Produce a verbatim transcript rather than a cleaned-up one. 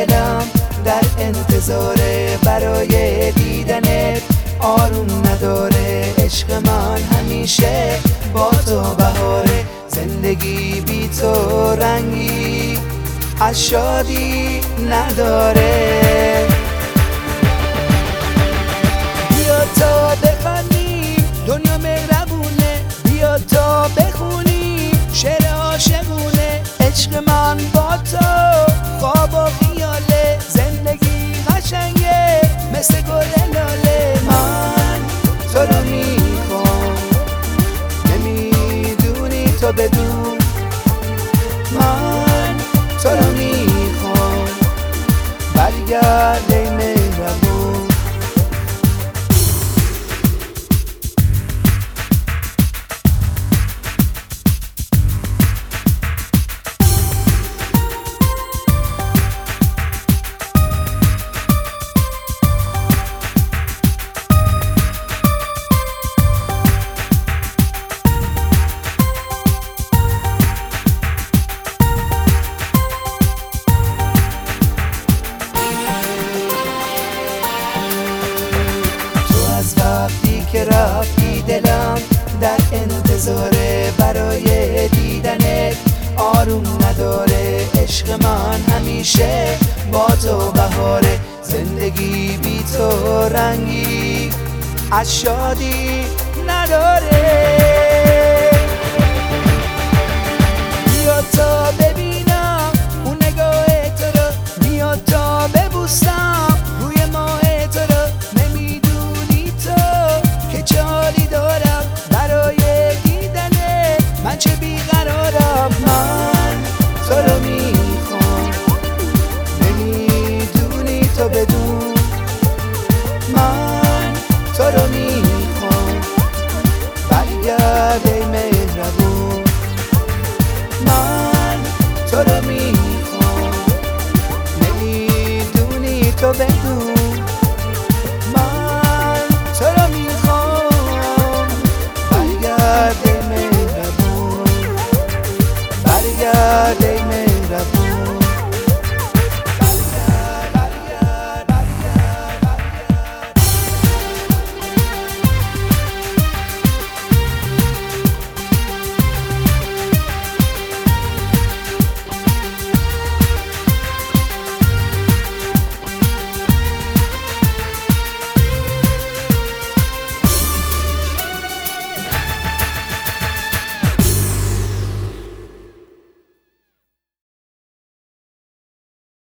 دلم در انتظاره برای دیدنت، آروم نداره عشق من همیشه با تو بهاره. زندگی بی تو رنگی از شادی نداره. بیا تا بخوانیم دنیا مهربونه، بیا تا بخونیم شعر عاشقونه. عشق من با تو خواب و خیاله، زندگی قشنگه مثل گل لاله. من تو رو میخوام نمیدونی تو بدون، من تو رو میخوام برگرد ای مهربون. وقتی که رفتی دلم در انتظاره برای دیدنت، آروم نداره عشق من همیشه با تو بهاره. زندگی بی تو رنگی از شادی نداره. بیا تا